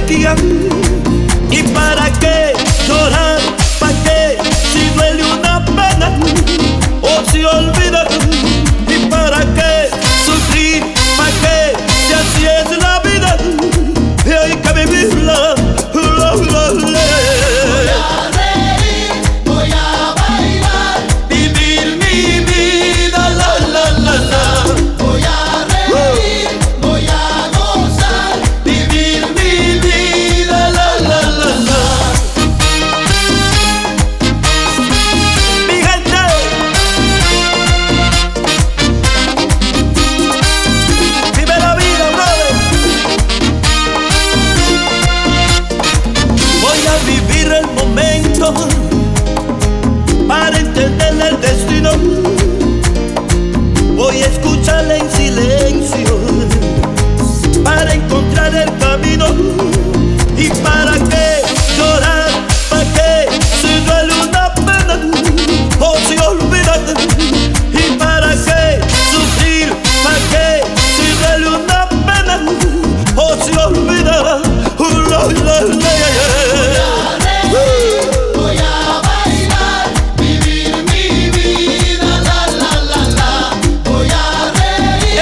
sequía. ¿Y para qué llorar? ¿Para qué si duele una pena o si olvidar? ¿Y para qué sufrir? ¿Para qué si así es la vida? Y hay que vivirla. Voy a reír, voy a bailar, Vivir mi vida, la. voy a reír, voy a gozar, Vivir mi vida, la. Mi gente, vive la vida, brother. Voy a vivir el momento para entender el destino. Voy a escucharle en silencio para encontrar el camino. ¿Y para qué llorar? ¿Para qué si duele una pena o si olvidar? ¿Y para qué sufrir? ¿Para qué si duele una pena o si olvidar? voy a bailar, vivir mi vida, voy a reír,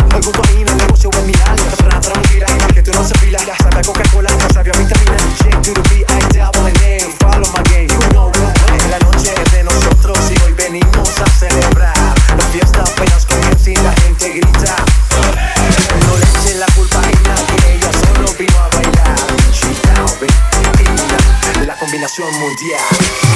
Algún camino, el negocio es mi alma. Para mentira, que tú no se pila. Sabe a Coca-Cola, no sabe a vitamina. Shake to the beat, I double the name. Follow my game, you know we'll play. La noche es de nosotros y hoy venimos a celebrar. La fiesta apenas comienza y la gente grita. No le echen la culpa a nadie, ella solo vino a bailar. She's down, baby, la combinación mundial.